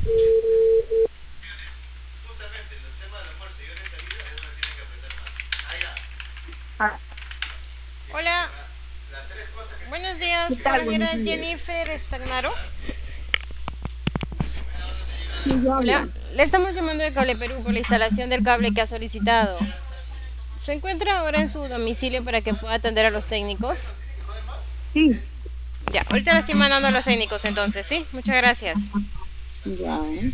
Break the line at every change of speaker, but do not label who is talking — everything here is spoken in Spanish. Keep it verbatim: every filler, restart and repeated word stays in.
Ah,
Hola, buenos días,
¿qué
con
tal?
la
Buenos
señora
días.
Jennifer Stagnaro.
Sí, yo
Hola,
hablo.
le estamos llamando de Cable Perú por la instalación del cable que ha solicitado. ¿Se encuentra ahora en su domicilio para que pueda atender a los técnicos?
Sí,
Ya, ahorita le estoy mandando a los técnicos entonces, ¿sí? Muchas gracias.
ya.